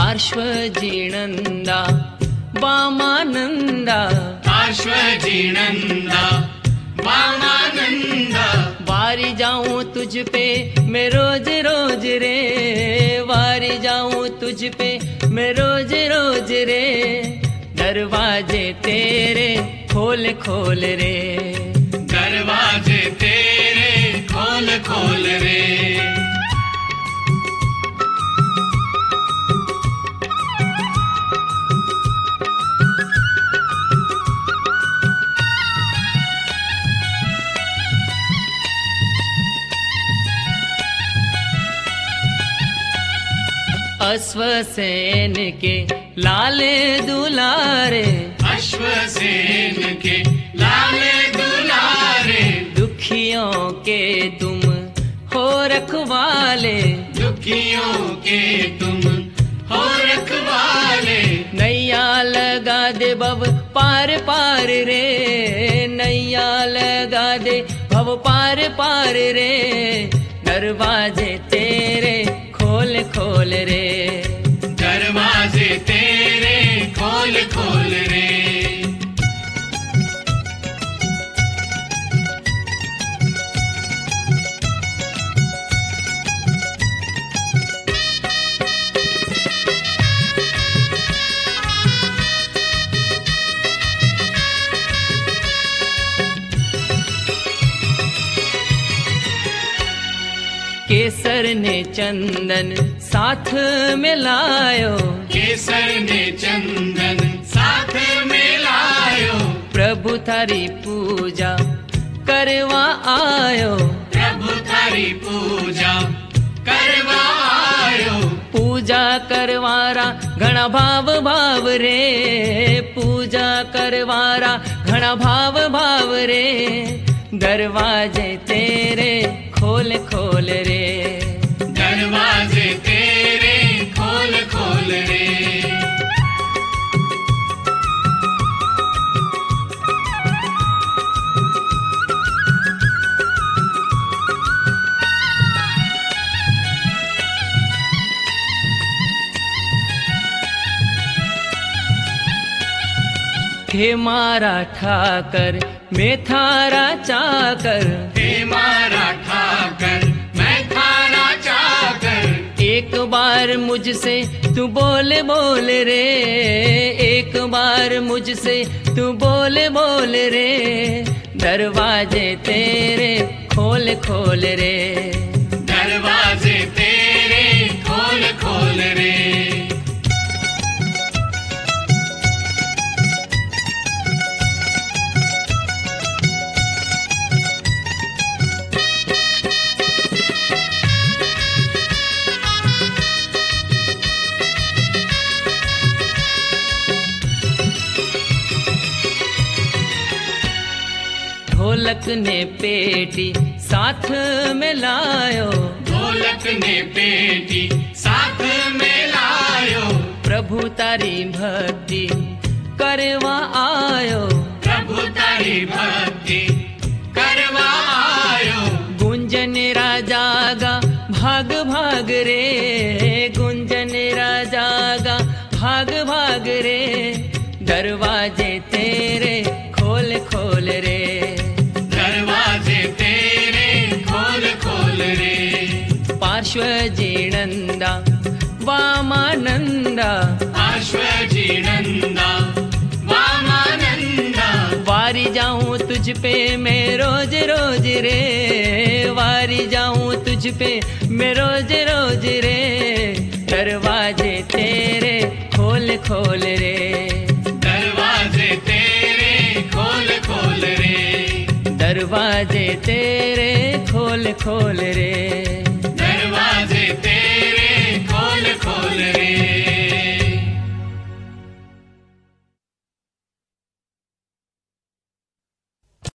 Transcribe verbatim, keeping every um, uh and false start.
ಪಾರ್ಶ್ವಜೀನಂದ ವಾಮಾನಂದ पार्श्वजीनंद वामानंद वारी जाऊं तुझ पे मैं रोज रोज रे वारी जाऊं तुझ पे मैं रोज रोज रे दरवाजे तेरे खोल खोल रे दरवाजे तेरे खोल खोल रे अश्वसेन के लाले दुलारे अश्वसेन के लाले दुलारे दुखियों के तुम हो रखवाले दुखियों के तुम हो रखवाले नैया लगा दे बब पार पार रे नैया लगा दे भव पार पार रे दरवाजे तेरे खोल खोल रे दरवाजे तेरे खोल खोल रे केसर ने चंदन साथ में लायो केसर ने चंदन साथ में लायो प्रभु थारी पूजा करवा आयो प्रभु थारी पूजा करवा आयो पूजा करवारा घना भाव भाव रे पूजा करवारा घना भाव भाव रे दरवाजे तेरे खोल खोल रे दरवाजे तेरे खोल खोल रे हे मारा ठाकर मैं थारा चाकर हे मारा ठाकर मैं थारा चाकर एक बार मुझसे तू बोल बोल रे एक बार मुझसे तू बोल बोल रे दरवाजे तेरे खोल खोल रे दरवाजे तेरे खोल खोल रे ढोलक ने पेटी साथ में लायो ढोलक ने पेटी साथ में लायो प्रभु तारी भक्ति करवा आयो प्रभु तारी भक्ति करवा आयो गुंजन राजागा भाग भाग रे गुंजन राजागा भाग भाग रे दरवाजे तेरे खोल खोल रे दरवाजे तेरे खोल खोल रे पार्श्वजीनंद वामानंद पार्श्वजीनंद वामानंद वारी जाऊं तुझ पे मैं रोज रोज रे वारी जाऊं तुझ पे मैं रोज रोज रे दरवाजे तेरे खोल खोल रे दरवाजे तेरे खोल खोल रे दरवाजे तेरे खोल खोल रे दरवाजे तेरे खोल खोल रे